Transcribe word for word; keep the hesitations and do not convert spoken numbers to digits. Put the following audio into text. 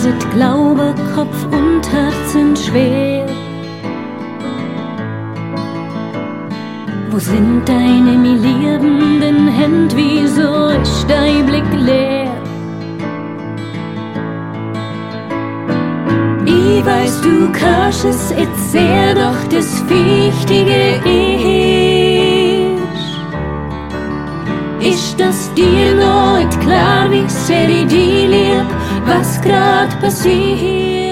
sit Glaube, Kopf und Herz sind schwer. Wo sind deine mir liebenden Hände, wieso ist dein Blick leer? Ich weiß, du kannst es jetzt sehr, doch das Wichtige ist, ist, dass dir noch nicht klar wie sehr ich dich lieb, was grad passiert.